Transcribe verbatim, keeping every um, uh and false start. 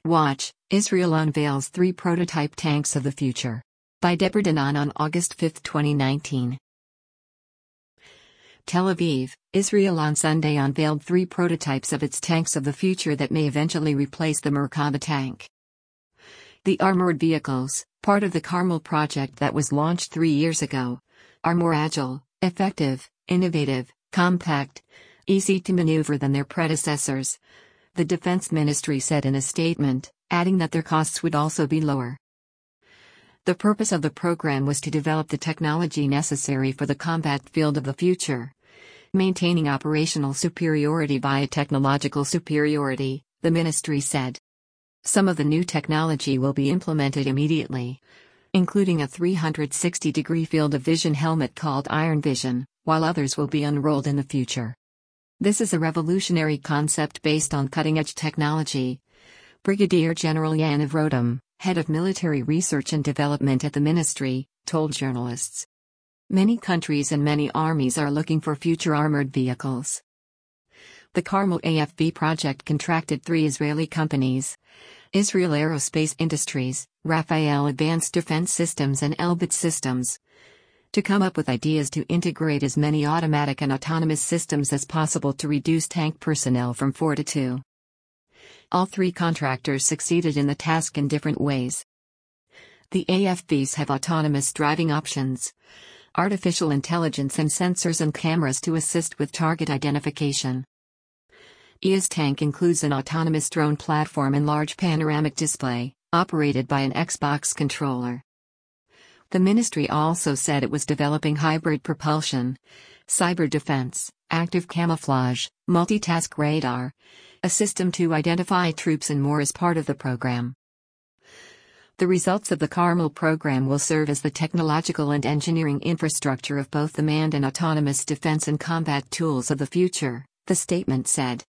Watch, Israel unveils three prototype tanks of the future. By Deborah Danan on August fifth, twenty nineteen. Tel Aviv, Israel on Sunday unveiled three prototypes of its tanks of the future that may eventually replace the Merkava tank. The armored vehicles, part of the Carmel project that was launched three years ago, are more agile, effective, innovative, compact, easy to maneuver than their predecessors, the Defense Ministry said in a statement, adding that their costs would also be lower. The purpose of the program was to develop the technology necessary for the combat field of the future, maintaining operational superiority via technological superiority, the ministry said. Some of the new technology will be implemented immediately, including a three hundred sixty degree field of vision helmet called Iron Vision, while others will be unrolled in the future. This is a revolutionary concept based on cutting-edge technology, Brigadier General Yaniv Rotem, head of military research and development at the ministry, told journalists. Many countries and many armies are looking for future armored vehicles. The Carmel A F V project contracted three Israeli companies, Israel Aerospace Industries, Rafael Advanced Defense Systems and Elbit Systems, to come up with ideas to integrate as many automatic and autonomous systems as possible to reduce tank personnel from four to two. All three contractors succeeded in the task in different ways. The A F Vs have autonomous driving options, artificial intelligence and sensors and cameras to assist with target identification. E A's tank includes an autonomous drone platform and large panoramic display, operated by an Xbox controller. The ministry also said it was developing hybrid propulsion, cyber defense, active camouflage, multitask radar, a system to identify troops and more as part of the program. The results of the Carmel program will serve as the technological and engineering infrastructure of both the manned and autonomous defense and combat tools of the future, the statement said.